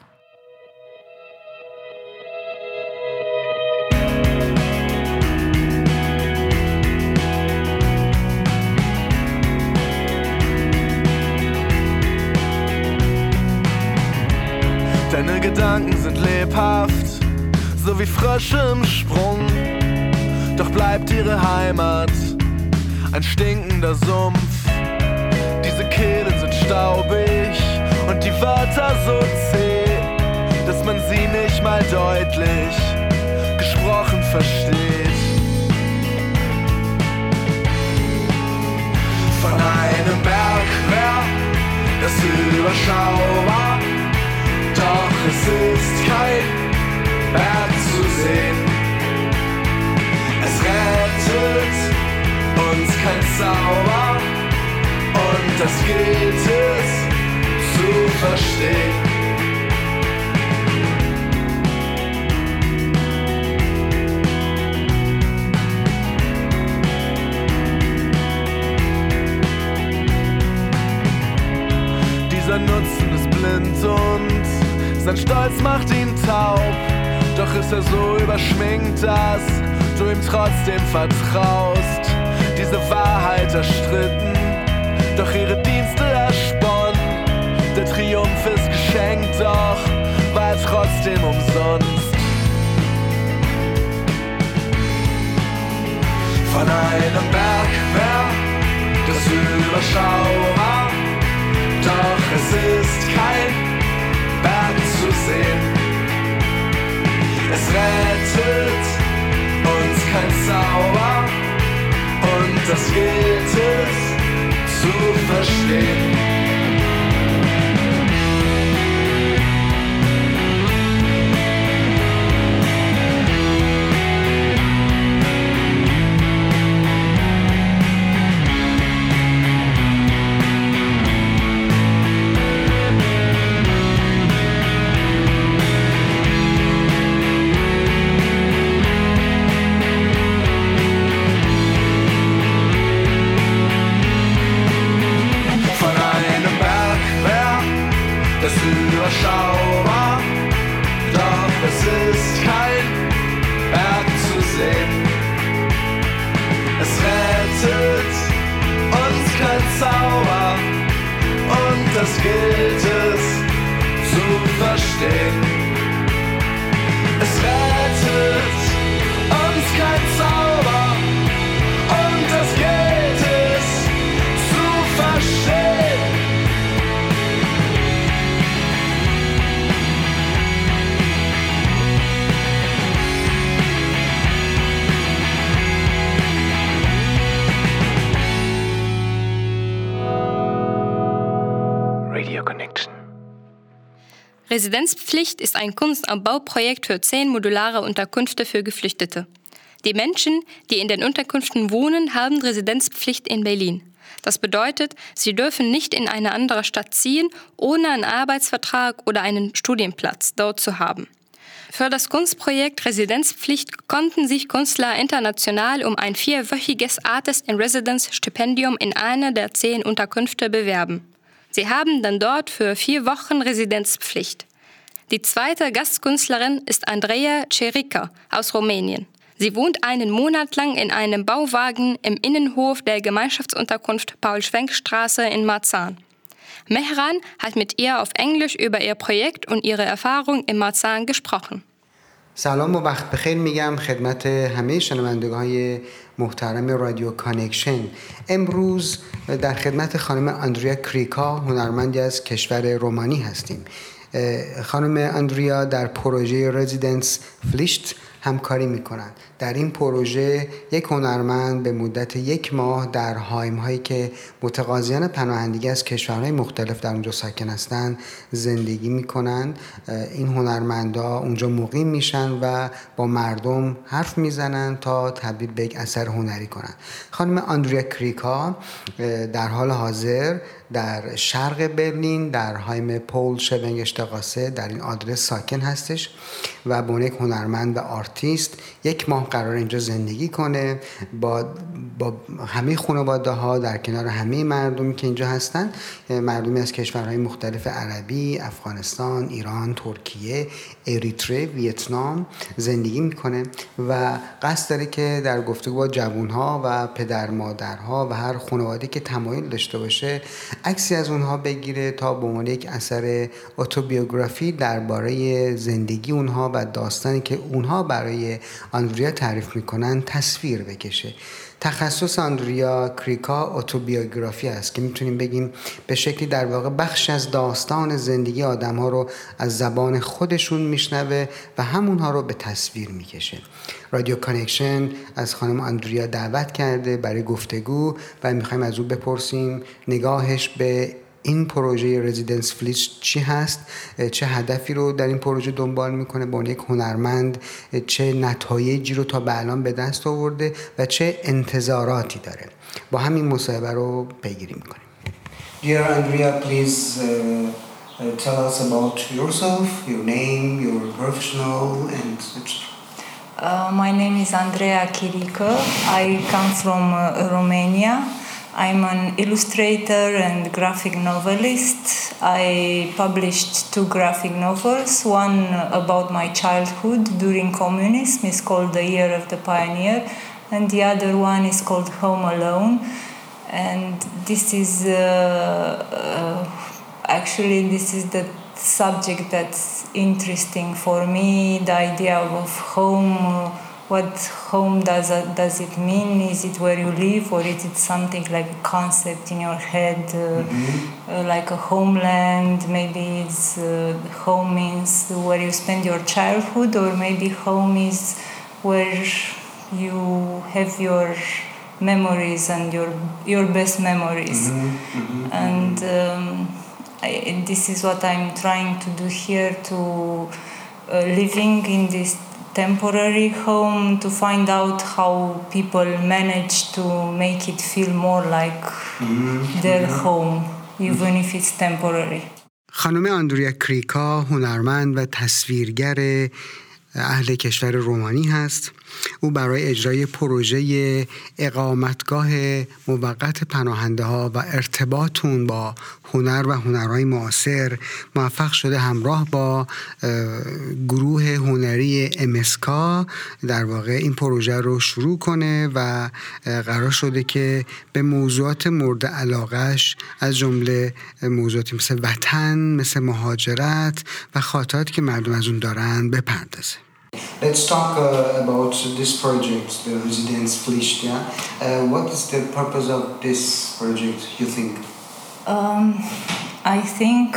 Deine Gedanken sind lebhaft, so wie Frösche im Sprung. Doch bleibt ihre Heimat ein stinkender Sumpf. Diese Kehlen sind staubig und die Wörter so zäh, dass man sie nicht mal deutlich gesprochen versteht. Von einem Bergwerk, das überschaubar, doch es ist kein Berg zu sehen. Es rettet uns kein Zauber und das gilt es zu verstehen. Dieser Nutzen ist blind und sein Stolz macht ihn taub. Doch ist er so überschminkt, dass du ihm trotzdem vertraust. Diese Wahrheit erstritten, doch ihre Dienste ersponnen. Der Triumph ist geschenkt, doch war er trotzdem umsonst. Von einem Bergwerk, das überschaubar, doch es ist kein Berg zu sehen. Es rettet uns kein Zauber und das gilt es zu verstehen. Überschaubar, doch es ist kein Berg zu sehen. Es rettet uns kein Zauber und das gilt es zu verstehen. Es rettet uns kein Zauber und das gilt es zu verstehen. Radio Connection. Residenzpflicht ist ein Kunst- und Bauprojekt für 10 modulare Unterkünfte für Geflüchtete. Die Menschen, die in den Unterkünften wohnen, haben Residenzpflicht in Berlin. Das bedeutet, sie dürfen nicht in eine andere Stadt ziehen, ohne einen Arbeitsvertrag oder einen Studienplatz dort zu haben. Für das Kunstprojekt Residenzpflicht konnten sich Künstler international um ein 4-wöchiges Artist-in-Residence-Stipendium in einer der 10 Unterkünfte bewerben. Sie haben dann dort für 4 Wochen Residenzpflicht. Die zweite Gastkünstlerin ist Andreea Cerica aus Rumänien. Sie wohnt einen Monat lang in einem Bauwagen im Innenhof der Gemeinschaftsunterkunft Paul-Schwenk-Straße in Marzahn. Mehran hat mit ihr auf Englisch über ihr Projekt und ihre Erfahrung in Marzahn gesprochen. سلام و وقت بخیر میگم خدمت همه شنوندگان محترم رادیو کانکشن. امروز در خدمت خانم اندریا کریکا، هنرمندی از کشور رومانی هستیم. خانم اندریا در پروژه رزیدنس فلیشت همکاری میکنند. در این پروژه یک هنرمند به مدت 1 ماه در هایم‌هایی که متقاضیان پناهندگی از کشورهای مختلف در اونجا ساکن هستند زندگی میکنند. این هنرمندا اونجا مقیم میشن و با مردم حرف میزنن تا تبدیل به یک اثر هنری کنن. خانم اندریا کریکا در حال حاضر در شرق برلین در هایم پول شونگشتاگاسه در این آدرس ساکن هستش و به عنوان یک هنرمند و آرت آرتیست 1 ماه قرار اینجا زندگی کنه با همه خانواده ها در کنار همه مردمی که اینجا هستن، مردمی از کشورهای مختلف عربی، افغانستان، ایران، ترکیه، اریتره، ویتنام زندگی میکنه و قصد داره که در گفتگو با جوانها و پدر مادرها و هر خانواده که تمایل داشته باشه عکسی از اونها بگیره تا به عنوان یک اثر اتوبیوگرافی درباره زندگی اونها و داستانی که اونها برای آندریا تعریف میکنن تصویر بکشه. تخصص آندریا کریکا اتوبیوگرافی است که میتونیم بگیم به شکلی در واقع بخش از داستان زندگی آدم‌ها رو از زبان خودشون میشنوه و همونها رو به تصویر میکشه. رادیو کانکشن از خانم آندریا دعوت کرده برای گفتگو و میخوایم از او بپرسیم نگاهش به این پروژه رزیدنس فلیشت چی هست، چه هدفی رو در این پروژه دنبال میکنه، با یک هنرمند چه نتایجی رو تا به الان به دست آورده و چه انتظاراتی داره. با همین مصاحبه رو پیگیری میکنیم. Dear Andrea, please tell us about yourself, your name, your professional and my name is Andreea Chirică. I come from Romania. I'm an illustrator and graphic novelist. I published 2 graphic novels. One about my childhood during communism is called The Year of the Pioneer, and the other one is called Home Alone. And this is actually the subject that's interesting for me, the idea of home. What home does it mean? Is it where you live, or is it something like a concept in your head, like a homeland? Maybe it's home means where you spend your childhood, or maybe home is where you have your memories and your best memories. And this is what I'm trying to do here, to living in this temporary home, to find out how people manage to make it feel more like their home, even if it's temporary. خانم آندریا کریکا هنرمند و تصویرگر اهل کشور رومانی هست. او برای اجرای پروژه اقامتگاه موقت پناهنده ها و ارتباطون با هنر و هنرهای معاصر موفق شده همراه با گروه هنری MSK در واقع این پروژه رو شروع کنه و قرار شده که به موضوعات مورد علاقهش از جمله موضوعاتی مثل وطن، مثل مهاجرت و خاطراتی که مردم از اون دارن بپردازه. Let's talk about this project, the Residence Flicht. What is the purpose of this project, you think? I think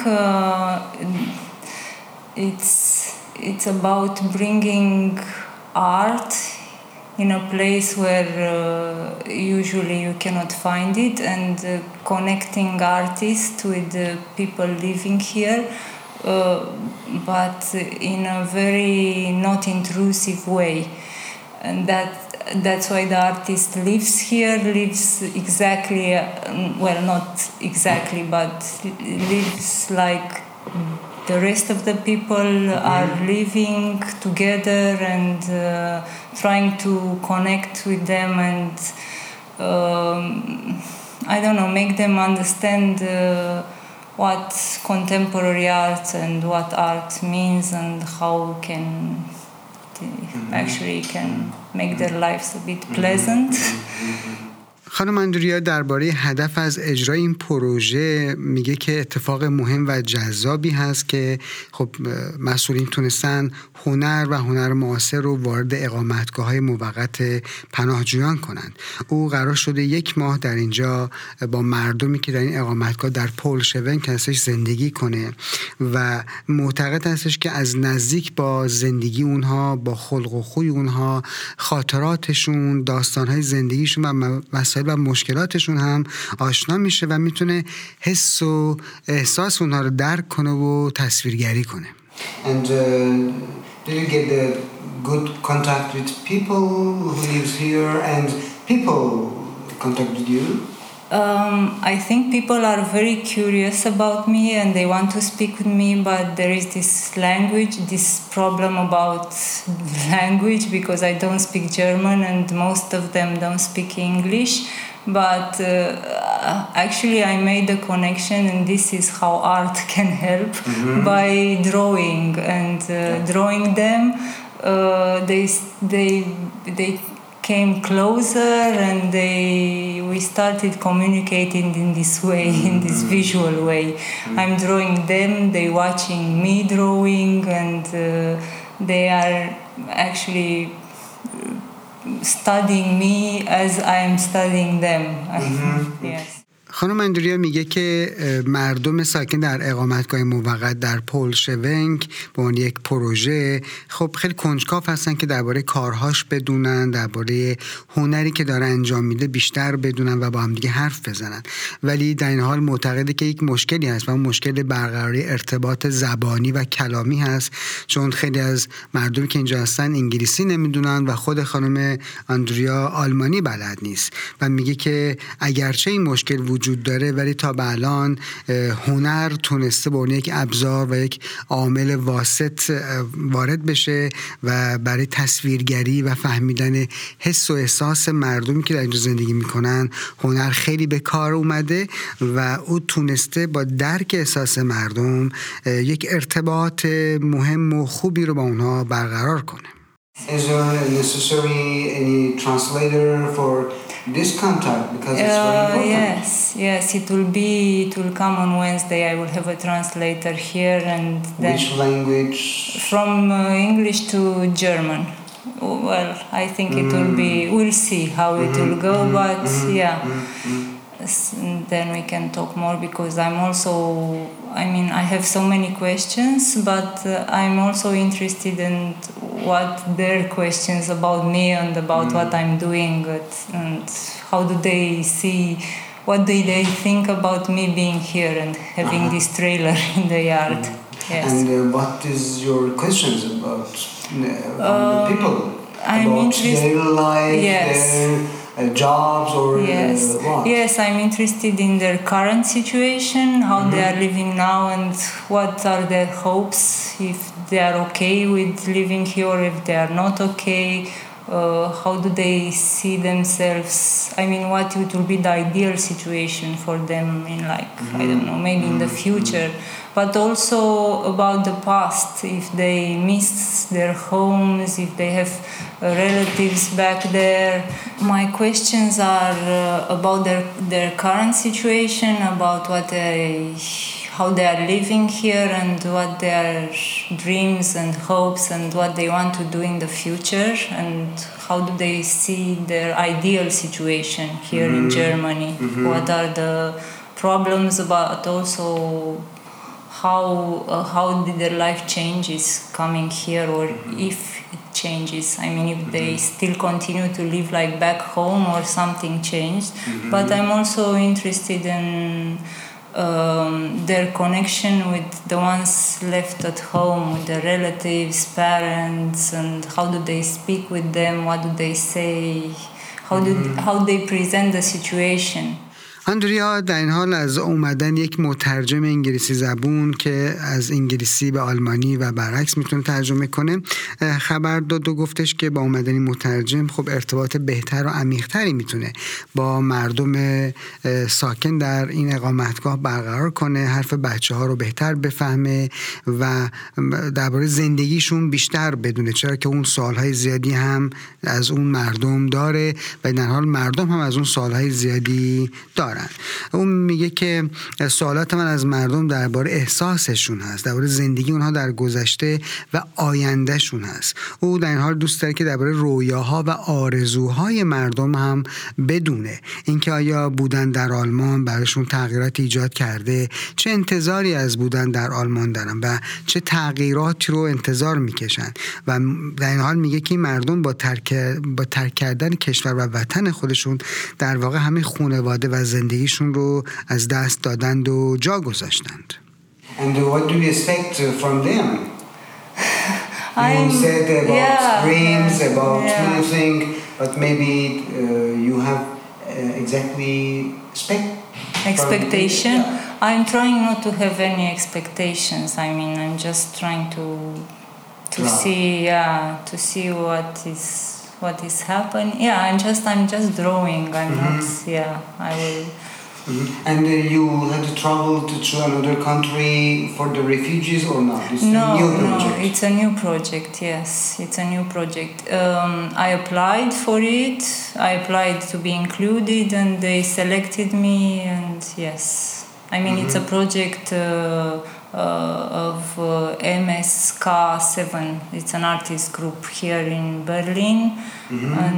it's about bringing art in a place where usually you cannot find it, and connecting artists with the people living here. But in a very not intrusive way, and that's why the artist lives here, lives exactly, well, not exactly, but lives like the rest of the people are living together and trying to connect with them and I don't know, make them understand what contemporary art and what art means and how can actually can make their lives a bit pleasant. خانم آندریا درباره هدف از اجرای این پروژه میگه که اتفاق مهم و جذابی هست که خب مسئولین تونستن هنر و هنر معاصر رو وارد اقامتگاه‌های موقت پناهجویان کنند. او قرار شده 1 ماه در اینجا با مردمی که در این اقامتگاه در پولشون هستش زندگی کنه و معتقد هستش که از نزدیک با زندگی اونها، با خلق و خوی اونها، خاطراتشون، داستان‌های زندگیشون و مسائل و مشکلاتشون هم آشنا میشه و میتونه حس و احساس اونها رو درک کنه و تصویرگری کنه. And do you get the good contact with people who lives here and people contact with you? I think people are very curious about me and they want to speak with me, but there is this problem about language because I don't speak German and most of them don't speak English. But actually I made a connection, and this is how art can help by drawing and drawing them. They came closer and we started communicating in this way, in this visual way. I'm drawing them, they watching me drawing, and they are actually studying me as I am studying them. Yes. خانم اندریا میگه که مردم ساکن در اقامتگاه موقت در پولشونک به عنوان یک پروژه خب خیلی کنجکاو هستن که درباره کارهاش بدونن، درباره هنری که داره انجام میده بیشتر بدونن و با هم دیگه حرف بزنن، ولی در این حال معتقده که یک مشکلی هست و اون مشکل برقراری ارتباط زبانی و کلامی هست، چون خیلی از مردمی که اینجا هستن انگلیسی نمیدونن و خود خانم اندریا آلمانی بلد نیست و میگه که اگرچه این مشکل وجود داره ولی تا به الان هنر تونسته به عنوان یک ابزار و یک عامل واسط وارد بشه و برای تصویرگری و فهمیدن حس و احساس مردمی که در اینجا زندگی میکنن هنر خیلی به کار اومده و او تونسته با درک احساس مردم یک ارتباط مهم و خوبی رو با اونها برقرار کنه. Is there necessary any translator for this contact because it's very important? Yes, it will come on Wednesday. I will have a translator here and then which language? From English to German. Well, I think it will be. We'll see how it will go, but yeah. Then we can talk more because I have so many questions, but I'm also interested in what their questions about me and about what I'm doing and how do they see, what do they think about me being here and having this trailer in the yard. Yes. And what is your questions about the people? About their life, their jobs or what? Yes, I'm interested in their current situation, how they are living now and what are their hopes, if they are okay with living here or if they are not okay, how do they see themselves, what it will be the ideal situation for them in I don't know, maybe in the future, but also about the past, if they miss their homes, if they have relatives back there. My questions are about their current situation, about how they are living here and what their dreams and hopes and what they want to do in the future and how do they see their ideal situation here in Germany. What are the problems, but also how did their life changes coming here, or if it changes. If they still continue to live like back home or something changed. But I'm also interested in their connection with the ones left at home, with their relatives, parents, and how do they speak with them, what do they say, how they present the situation. اندریا در این حال از اومدن یک مترجم انگلیسی زبون که از انگلیسی به آلمانی و برعکس میتونه ترجمه کنه خبر داد و گفتش که با اومدن این مترجم خب ارتباط بهتر و عمیق‌تری میتونه با مردم ساکن در این اقامتگاه برقرار کنه، حرف بچه‌ها رو بهتر بفهمه و درباره زندگیشون بیشتر بدونه، چرا که اون سوالهای زیادی هم از اون مردم داره و در حال مردم هم از اون سوالهای زیادی دارن. اون میگه که سوالات من از مردم درباره احساسشون هست، درباره زندگی اونها در گذشته و آیندهشون هست. او در این حال دوست داره که درباره رویاها و آرزوهای مردم هم بدونه، اینکه آیا بودن در آلمان براشون تغییرات ایجاد کرده، چه انتظاری از بودن در آلمان دارن و چه تغییراتی رو انتظار میکشن و در این حال میگه که مردم با ترک کردن کشور و وطن خودشون در واقع همه خانواده و زندگیشون رو از دست دادند و جا گذاشتند. And what do you expect from them? You said about dreams, about many things, but maybe you have exactly expectation. Yeah. I'm trying not to have any expectations. I mean, I'm just trying to see what is happening. Yeah, I'm just drawing. I'm not. Yeah, I will. Mm-hmm. And you had to travel to another country for the refugees or not? It's a new project. No, it's a new project. Yes, it's a new project. I applied for it. I applied to be included, and they selected me. And yes, I mean it's a project of MSK7. It's an artist group here in Berlin, and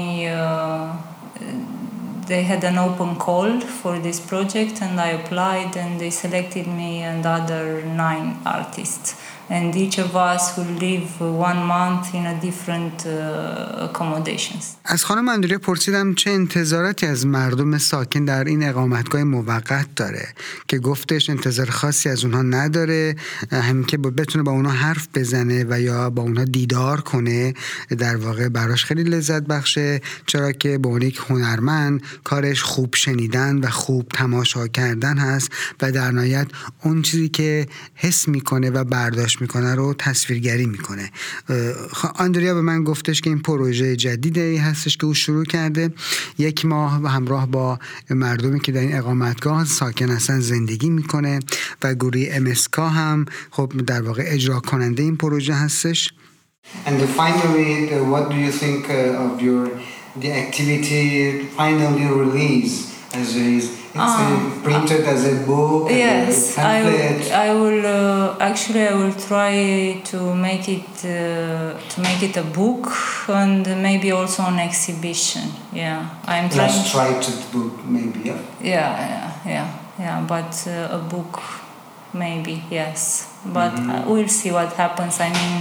they had an open call for this project, and I applied, and they selected me and other 9 artists. And each of us will live 1 month in a different accommodations. از خانم اندریا پرسیدم چه انتظاراتی از مردم ساکن در این اقامتگاه موقت داره که گفتش انتظار خاصی از اونها نداره، همین که بتونه با اونها حرف بزنه و یا با اونها دیدار کنه در واقع براش خیلی لذت بخشه، چرا که به عنوان یک هنرمند کارش خوب شنیدن و خوب تماشا کردن هست و در نهایت اون چیزی که حس میکنه و برداشت میکنه رو تصویرگری میکنه. آندریا به من گفتش که این پروژه جدیدی هستش که او شروع کرده، 1 ماه و همراه با مردمی که در این اقامتگاه ساکن هستن زندگی میکنه و گروه MSK هم خب در واقع اجرا کننده این پروژه هستش. And finally, what do you think of the activity finally released as is? It's printed as a book. Yes, a pamphlet. I will actually I will try to make it a book and maybe also an exhibition. Yeah, I'm trying. Let's try to do maybe. Yeah. But a book, maybe yes. But we'll see what happens. I mean.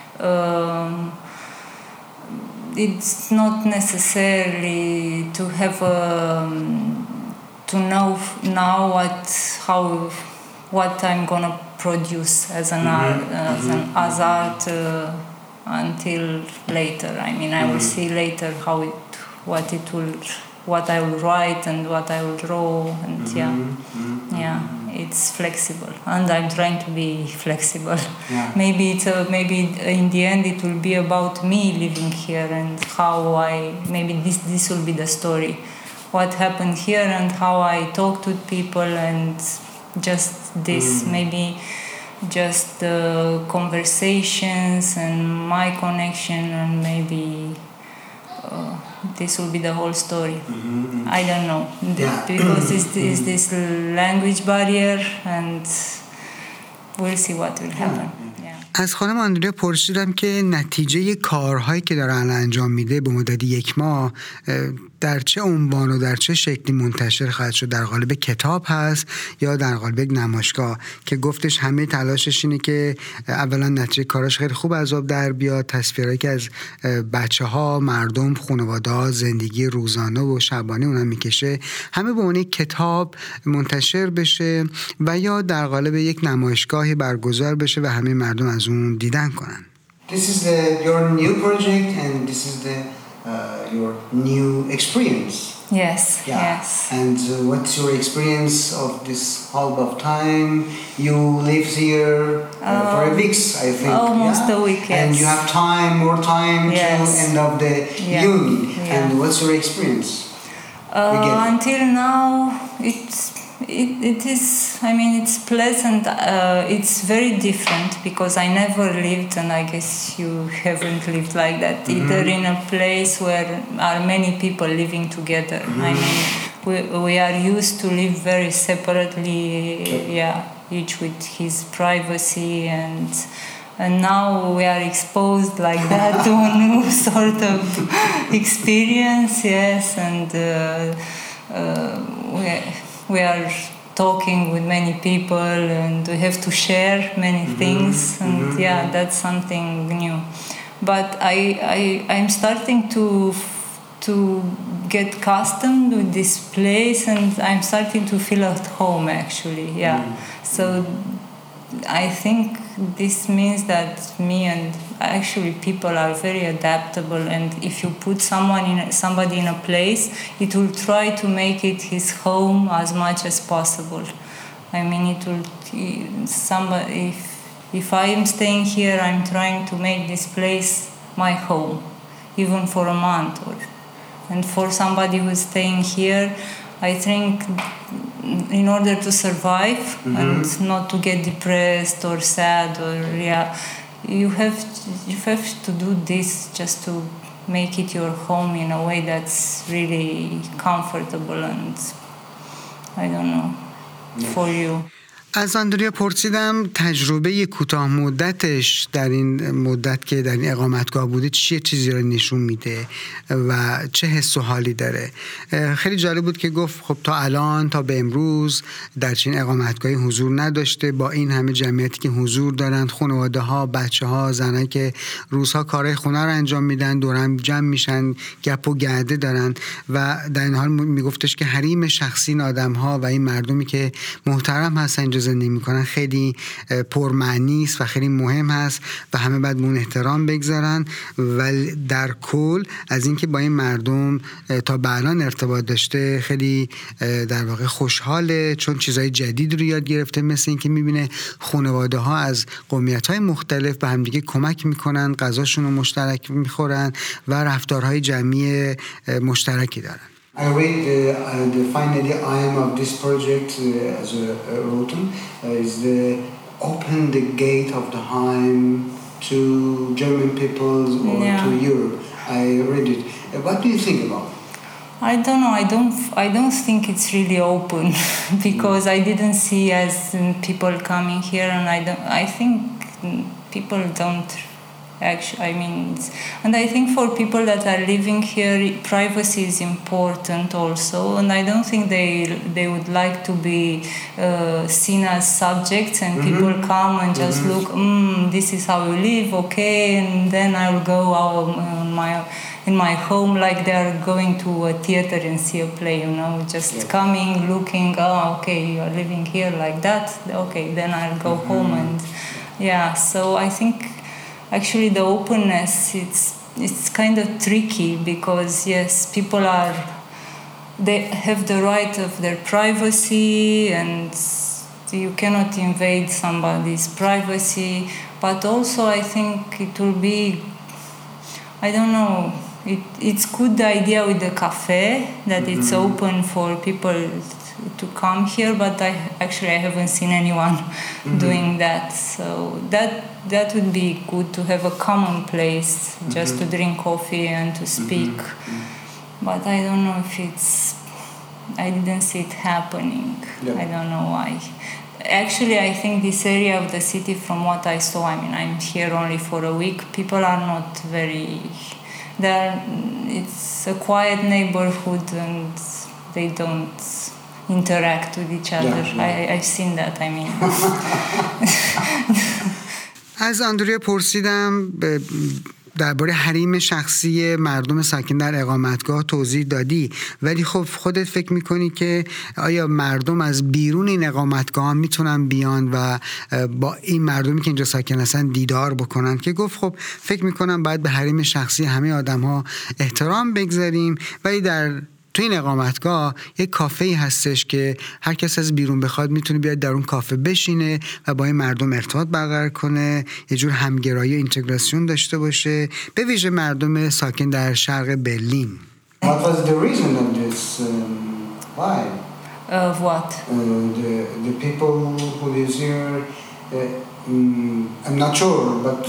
It's not necessarily to have to know now what I'm gonna produce as art until later. I mean, I will see later what I will write and what I will draw, and it's flexible, and I'm trying to be flexible. Maybe in the end it will be about me living here and how maybe this will be the story, what happened here and how I talk to people, and just this maybe just the conversations and my connection, and maybe this will be the whole story. I don't know, because it's this language barrier, and we'll see what will happen. از خانم آندریا پرسیدم که نتیجه کارهایی که داره انجام میده به مدت 1 ماه در چه عنوان و در چه شکلی منتشر خواهد شد، در قالب کتاب هست یا در قالب یک نمایشگاه، که گفتش همه تلاشش اینه که اولا نتیجه کاراش خیلی خوب از آب در بیاد، تصویرهایی که از بچه‌ها، مردم، خانواده‌ها، زندگی روزانه و شبانه اونها میکشه همه به عنوان کتاب منتشر بشه و یا در قالب یک نمایشگاهی برگزار بشه و همه مردم از اون دیدن کنن. This is your new project and this is your new experience. Yes. And what's your experience of this half of time? You live here for a week, I think. Almost a week, yes. And you have more time till end of the uni. And what's your experience? Until now, it is, I mean, it's pleasant. It's very different because I never lived, and I guess you haven't lived like that either, in a place where are many people living together. I mean, we are used to live very separately, each with his privacy, and now we are exposed like that to a new sort of experience, and we are talking with many people, and we have to share many things, and that's something new. But I'm starting to get accustomed with this place, and I'm starting to feel at home actually. So I think this means that me and actually people are very adaptable, and if you put somebody in a place, it will try to make it his home as much as possible. I mean, if I am staying here, I'm trying to make this place my home, even for a month. And for somebody who's staying here, I think in order to survive and not to get depressed or sad, you have to do this just to make it your home in a way that's really comfortable and, I don't know, for you. از آندریا پرسیدم تجربه کوتاه مدتش در این مدت که در این اقامتگاه بوده چه چیزی رو نشون میده و چه حس و حالی داره. خیلی جالب بود که گفت خب تا الان تا به امروز در چین اقامتگاهی حضور نداشته، با این همه جمعیتی که حضور دارند، خانواده ها، بچه ها، زنایی که روزها کارهای خونه رو انجام میدن، دور هم جمع میشن، گپ و گرده دارن و در این حال میگفتش که حریم شخصی این آدم ها و این مردمی که محترم هستن زندگی میکنن خیلی پرمعنی است و خیلی مهم هست و همه باید اون احترام بگذارن. ولی در کل از اینکه با این مردم تا به الان ارتباط داشته خیلی در واقع خوشحاله، چون چیزای جدید رو یاد گرفته، مثل اینکه میبینه خانواده ها از قومیت‌های مختلف به همدیگه کمک میکنن، غذاشون رو مشترک میخورن و رفتارهای جمعی مشترکی دارن. I read the finally aim of this project as a Rotem is the open the gate of the Heim to German peoples or to Europe. I read it. What do you think about it? I don't know. I don't think it's really open because I didn't see as people coming here, and I think people don't. Actually, I mean, and I think for people that are living here, privacy is important also, and I don't think they would like to be seen as subjects, and people come and just look, this is how you live, okay, and then I'll go out in my home like they're going to a theater and see a play, just coming, looking, okay, you're living here like that, okay, then I'll go home, and so I think. Actually, the openness, it's kind of tricky because, yes, people they have the right of their privacy and you cannot invade somebody's privacy. But also, I think it will be, I don't know, it's good idea with the cafe that it's open for people to come here, but I haven't seen anyone doing that. So that would be good to have a common place just to drink coffee and to speak. But I don't know if I didn't see it happening. I don't know why. Actually, I think this area of the city, from what I saw, I mean, I'm here only for a week, people are not it's a quiet neighborhood and they don't interact with each other. I've seen that, I mean. از آندریا پرسیدم درباره حریم شخصی مردم ساکن در اقامتگاه توضیح دادی، ولی خب خودت فکر میکنی که آیا مردم از بیرون این اقامتگاه میتونن بیان و با این مردمی که اینجا ساکن هستن دیدار بکنن؟ که گفت خب فکر میکنم باید به حریم شخصی همه آدم ها احترام بگذاریم، ولی تو این اقامتگاه یک کافه‌ای هستش که هر کس از بیرون بخواد میتونه بیاد در اون کافه بشینه و با این مردم ارتباط برقرار کنه، یه جور همگرایی و اینتگراسیون داشته باشه، به ویژه مردم ساکن در شرق برلین. What was the reason of this? Why? Of what? The people who live here, I'm not sure, but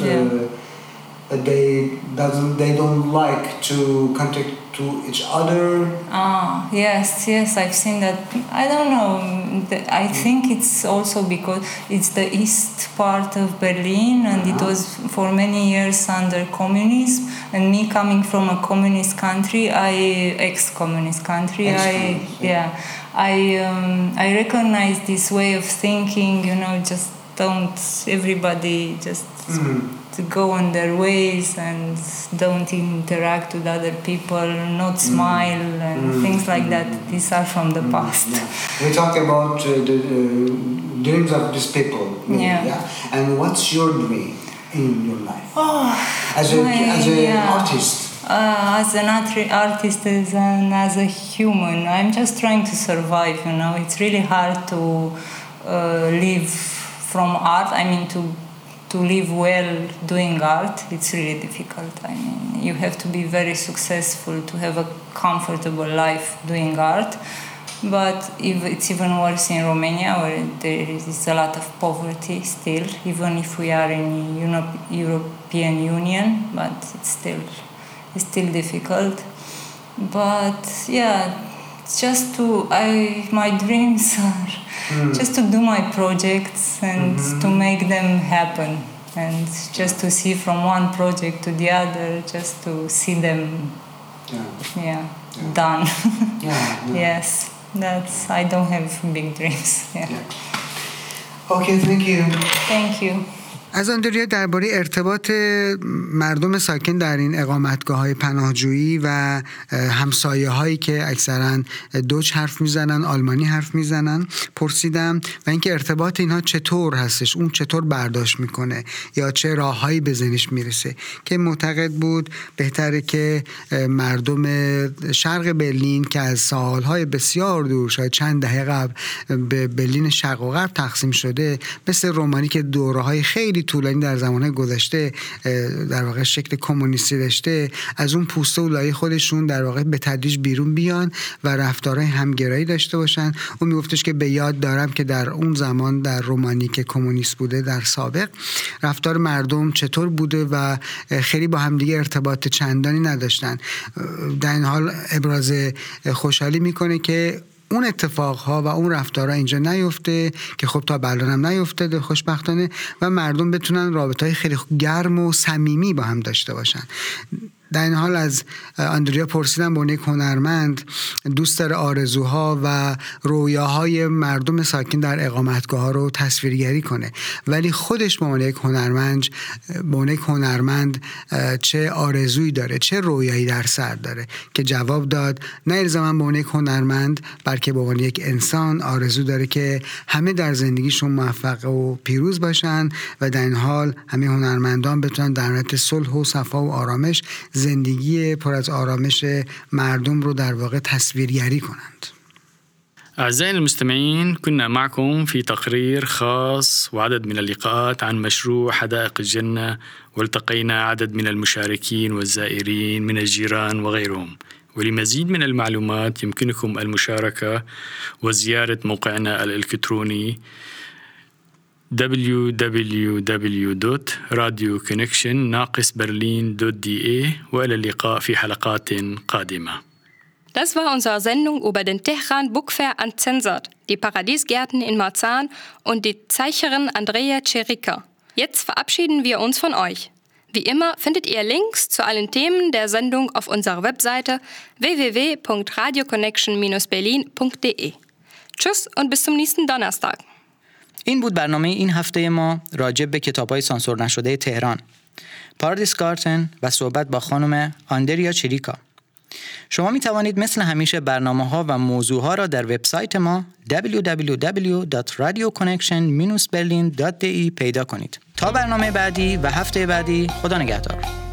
they don't like to contact to each other. Yes, I've seen that. I don't know. I think it's also because it's the east part of Berlin, and it was for many years under communism. And me coming from a communist country, ex-communist country, I recognize this way of thinking. Just don't everybody just to go on their ways and don't interact with other people, not smile and things like that. These are from the past. We talk about the dreams of these people. Yeah. And what's your dream in your life? As an artist. As an artist and as a human, I'm just trying to survive, you know. It's really hard to live from art. I mean, to live well doing art, it's really difficult. I mean, you have to be very successful to have a comfortable life doing art. But it's even worse in Romania, where there is a lot of poverty still, even if we are in European Union, but it's still difficult. But yeah, it's just my dreams are just to do my projects and to make them happen, and just to see from one project to the other, just to see them done. Yes, I don't have big dreams. Okay, thank you. Thank you. از آندریا درباره ارتباط مردم ساکن در این اقامتگاه‌های پناهجویی و همسایه‌هایی که اکثراً دوچ حرف میزنن، آلمانی حرف میزنن پرسیدم، و اینکه ارتباط اینها چطور هستش، اون چطور برداشت میکنه یا چه راههایی به ذهنش میرسه، که معتقد بود بهتره که مردم شرق برلین که از سالهای بسیار دور، شاید چند دهه قبل به برلین شرق و غرب تقسیم شده، مثل رومانی که دوره‌های خیلی طولانی در زمانه گذشته در واقع شکل کمونیستی داشته، از اون پوسته و لایه خودشون در واقع به تدریج بیرون بیان و رفتارهای همگرایی داشته باشن. اون میگفتش که به یاد دارم که در اون زمان در رومانی که کمونیست بوده در سابق، رفتار مردم چطور بوده و خیلی با همدیگه ارتباط چندانی نداشتن. در این حال ابراز خوشحالی میکنه که اون اتفاقها و اون رفتارها اینجا نیفته، که خب تا الان هم نیفتاده خوشبختانه، و مردم بتونن رابطه‌های خیلی گرم و صمیمی با هم داشته باشن. در این حال از آندریا پرسیدم به عنوان یک هنرمند دوست داره آرزوها و رویاهای مردم ساکن در اقامتگاه‌ها رو تصویرگری کنه، ولی خودش به عنوان یک هنرمند چه آرزویی داره، چه رویایی در سر داره، که جواب داد نه الزاما به عنوان یک هنرمند، بلکه به عنوان یک انسان آرزو داره که همه در زندگیشون موفق و پیروز باشن و در این حال همه هنرمندان بتونن در حالت صلح و صفا و آرامش زندگی پر از آرامش مردم رو در واقع تصویرگری کنند. أعزائي المستمعين، كنا معكم في تقرير خاص وعدد من اللقاءات عن مشروع حدائق الجنة، والتقينا عدد من المشاركين والزائرين من الجيران وغيرهم. ولمزيد من المعلومات يمكنكم المشاركة وزيارة موقعنا الإلكتروني www.radioconnection-berlin.de. وإلى اللقاء في حلقات قادمة. Das war unsere Sendung über den Tehran Book Fair uncensored, die Paradiesgärten in Marzahn und die Zeicherin Andrea Cerika. Jetzt verabschieden wir uns von euch. Wie immer findet ihr Links zu allen Themen der Sendung auf unserer Webseite www.radioconnection-berlin.de. Tschüss und bis zum nächsten Donnerstag. این بود برنامه این هفته ما راجع به کتاب‌های سانسور نشده تهران. پارادیس گارتن و صحبت با خانم آندریا چریکا. شما می توانید مثل همیشه برنامه‌ها و موضوعها را در وبسایت ما www.radioconnection-berlin.de پیدا کنید. تا برنامه بعدی و هفته بعدی، خدا نگهدار.